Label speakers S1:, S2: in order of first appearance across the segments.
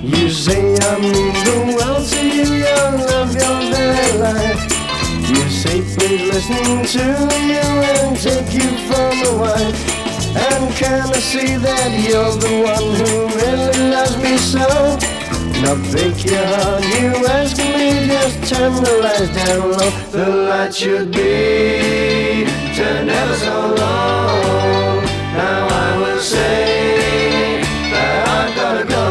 S1: You say I mean the world to you, your love, your very life. You say please listen to you and take you for a wife. And can I see that you're the one who really loves me so? Now break your heart, you ask me, just turn the lights down low. The light should be turned ever so low. Now I will say that I've gotta go.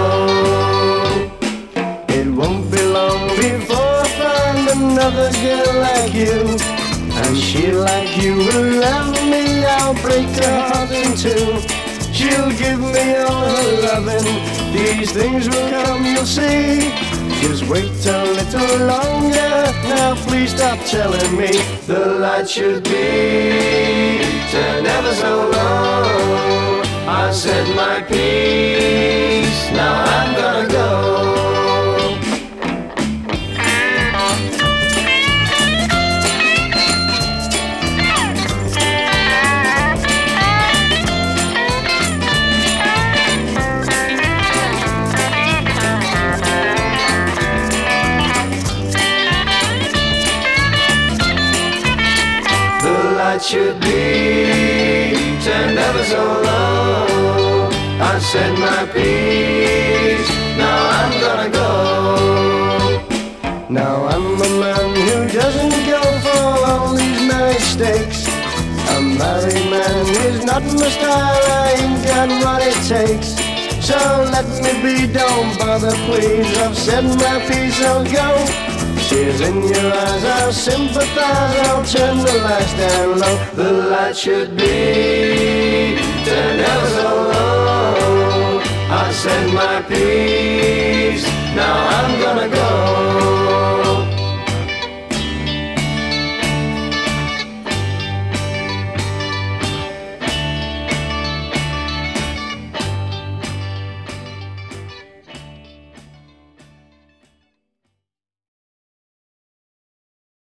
S1: It won't be long before I find another girl like you, and she like you will love me. I'll break her heart in two. She'll give me all her loving. These things will come, you'll see. Just wait a little longer. Now please stop telling me the light should be turned ever so low. I said my piece, now I'm gonna go. Should be turned ever so low. I said my piece, now I'm gonna go. Now I'm a man who doesn't go for all these mistakes. A married man is not my style, I ain't got what it takes. So let me be, don't bother please. I've said my piece, I'll go. Tears in your eyes, I'll sympathize. I'll turn the lights down low. The light should be turned ever so low. I said my piece, now I'm gonna go.